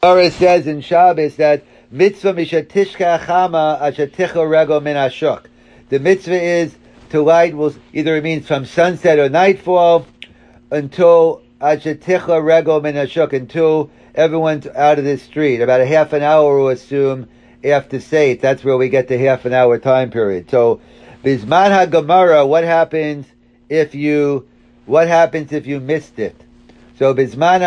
Torah says in Shabbos that mitzvah mishatishka chama ashaticha rego min ashuk. The mitzvah is to light, either it means from sunset or nightfall until ashaticha rego min ashuk, until everyone's out of the street. About a half an hour, we'll assume, after Seit. That's where we get the half an hour time period. So, Bizman HaGemara, what happens if you missed it? So, Bizman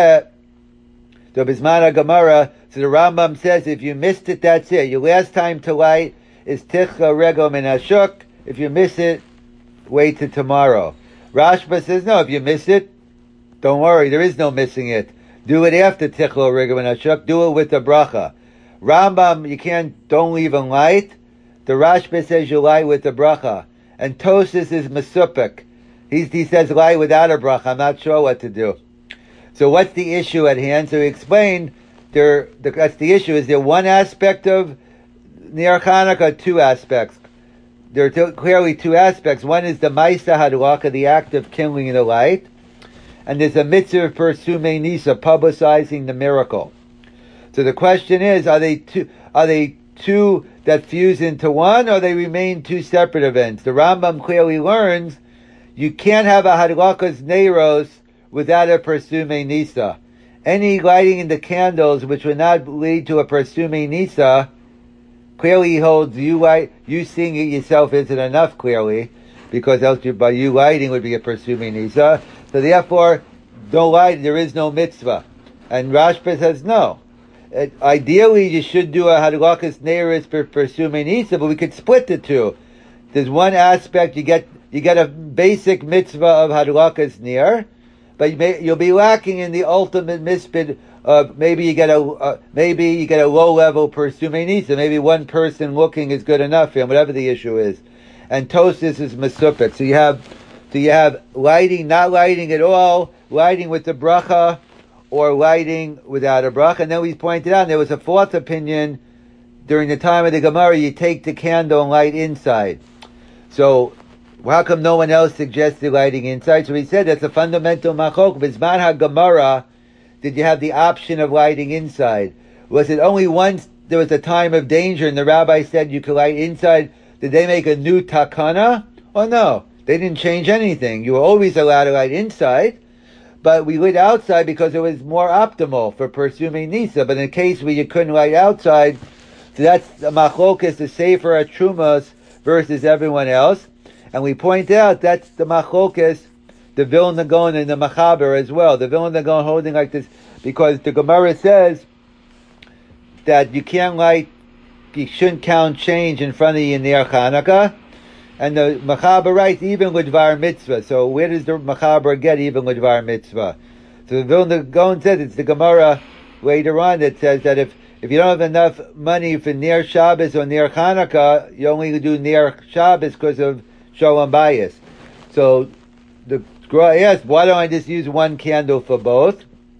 HaGemara, so the Rambam says, if you missed it, that's it. Your last time to light is Tichcha Rego Min Ashuk. If you miss it, wait till tomorrow. Rashba says, no, if you miss it, don't worry, there is no missing it. Do it after Tichlo Rigam and Ashuk. Do it with the bracha. Rambam, don't leave in light. The Rashba says you light with the bracha. And Tosis is Mesupik. He says light without a bracha. I'm not sure what to do. So what's the issue at hand? So he explained, that's the issue. Is there one aspect of Ner Chanukah, two aspects? There are clearly two aspects. One is the Maisa Hadlaka, the act of kindling the light. And there's a mitzvah for Sumei Nisa, publicizing the miracle. So the question is, are they two that fuse into one, or they remain two separate events? The Rambam clearly learns you can't have a Hadlakas Neiros without a Persumei Nisa. Any lighting in the candles which would not lead to a Persumei Nisa, clearly he holds you seeing it yourself isn't enough, clearly, because else by you lighting would be a Persumei Nisa. So therefore, don't light, there is no mitzvah. And Rashba says no. Ideally, you should do a Hadlakas Neiros for Persumei Nisa, but we could split the two. There's one aspect, you get a basic mitzvah of Hadlakas Ner, but you'll be lacking in the ultimate mitzvah of maybe you get a low level Persumei Nisa. Maybe one person looking is good enough for him, whatever the issue is. And Tosis is Mesupik. So you have lighting, not lighting at all, lighting with the bracha, or lighting without a bracha. And then we pointed out there was a fourth opinion during the time of the Gemara. You take the candle and light inside. So how come no one else suggested lighting inside? So he said that's a fundamental machok. Bizman HaGemara, did you have the option of lighting inside? Was it only once there was a time of danger and the rabbi said you could light inside? Did they make a new takana? Or no? They didn't change anything. You were always allowed to light inside, but we lit outside because it was more optimal for Persumei Nisa. But in a case where you couldn't light outside, so that's the machlokas, the sefer at Trumas versus everyone else. And we point out that's the machlokas, the Vilna Gaon and the Machaber as well. The Vilna Gaon holding like this because the Gemara says that you shouldn't count change in front of you in Ner Chanukah. And the Machaber writes even with Dvar Mitzvah. So where does the Machaber get even with Dvar Mitzvah? So the Vilna Gaon says it's the Gemara later on that says that if you don't have enough money for Ner Shabbos or Ner Chanukah, you only do Ner Shabbos because of Shalom Bayis. So the Gra asks, why don't I just use one candle for both?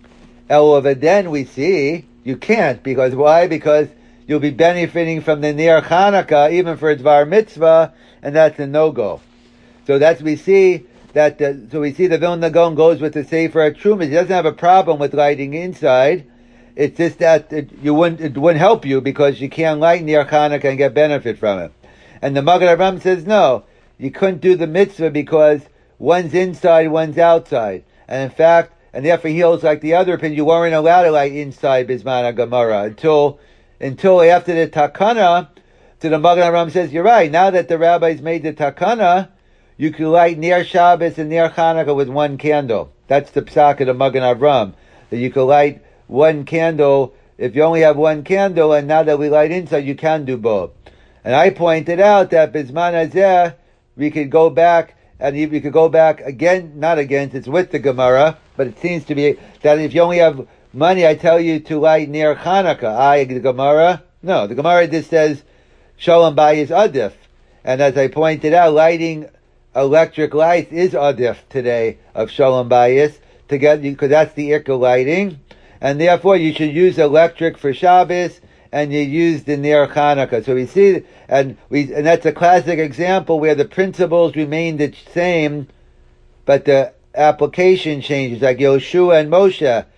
Then we see you can't, because why? Because you'll be benefiting from the Ner Chanukah even for a Dvar Mitzvah, and that's a no-go. So we see the Vilna Gaon goes with the Sefer at Trumas. He doesn't have a problem with lighting inside. It's just that it wouldn't help you because you can't light Ner Chanukah and get benefit from it. And the Magen Avraham says no, you couldn't do the mitzvah because one's inside, one's outside. And in fact, and therefore he holds like the other opinion, you weren't allowed to light inside Bizman HaGemara until after the takana. So the Magen Avraham says, you're right, now that the rabbis made the takana, you can light Ner Shabbos and Ner Chanukah with one candle. That's the psak of the Magen Avraham, that you can light one candle if you only have one candle, and now that we light inside, you can do both. And I pointed out that Bizman Hazeh, we could go back, and we could go back again, not against, it's with the Gemara, but it seems to be that if you only have money, I tell you to light Ner Chanukah. The Gemara? No, the Gemara just says, Shalom Bayis Adif. And as I pointed out, lighting electric lights is Adif today of Shalom Bayis, because that's the Ikka lighting. And therefore you should use electric for Shabbos, and you use the Ner Chanukah. So we see, and that's a classic example where the principles remain the same, but the application changes, like Yoshua and Moshe.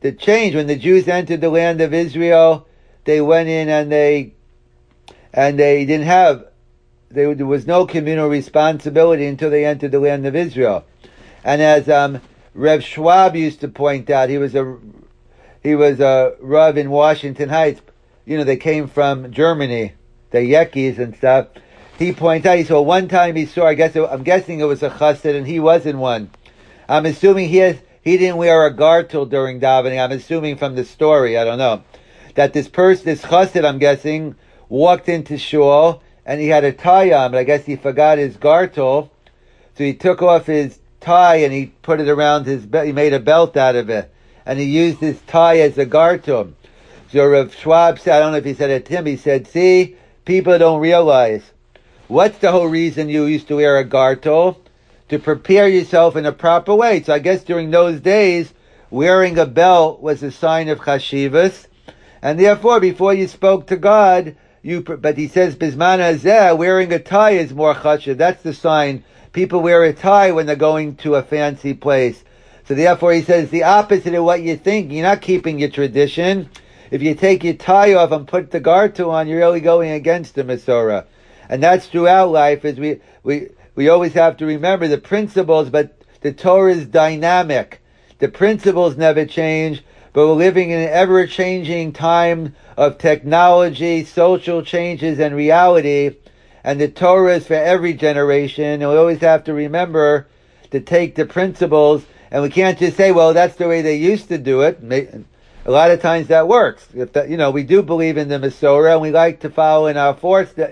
the change. When the Jews entered the land of Israel, they went in and they didn't have, there was no communal responsibility until they entered the land of Israel. And as Rev Schwab used to point out, he was a Rav in Washington Heights. You know, they came from Germany, the Yekis and stuff. He pointed out, he saw one time he saw, I'm guessing it was a chassid, and he wasn't one. I'm assuming he didn't wear a gartel during davening. I'm assuming from the story, I don't know, that this chassid, I'm guessing, walked into shul, and he had a tie on, but I guess he forgot his gartel, so he took off his tie and he put it around his belt. He made a belt out of it, and he used his tie as a gartel. So Rav Schwab said, I don't know if he said it to him, he said, see, people don't realize. What's the whole reason you used to wear a gartel? To prepare yourself in a proper way. So I guess during those days, wearing a belt was a sign of chashivas, and therefore, before you spoke to God, but he says, Bisman hazeh, wearing a tie is more chashiv. That's the sign. People wear a tie when they're going to a fancy place. So therefore, he says, the opposite of what you think. You're not keeping your tradition. If you take your tie off and put the garter on, you're really going against the Masorah. And that's throughout life, as we always have to remember the principles, but the Torah is dynamic. The principles never change, but we're living in an ever-changing time of technology, social changes, and reality. And the Torah is for every generation, and we always have to remember to take the principles, and we can't just say, well, that's the way they used to do it. A lot of times that works. We do believe in the Masorah, and we like to follow in our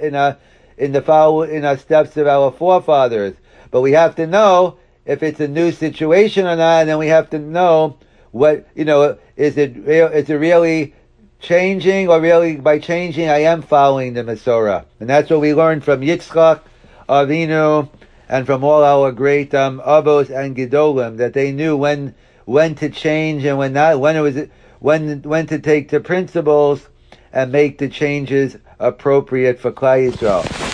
steps of our forefathers. But we have to know if it's a new situation or not, and then we have to know what, is it really changing, or really by changing I am following the Masorah. And that's what we learned from Yitzchak Avinu and from all our great Avos and Gedolim, that they knew when to change and when not, when to take the principles and make the changes appropriate for Klal Yisrael.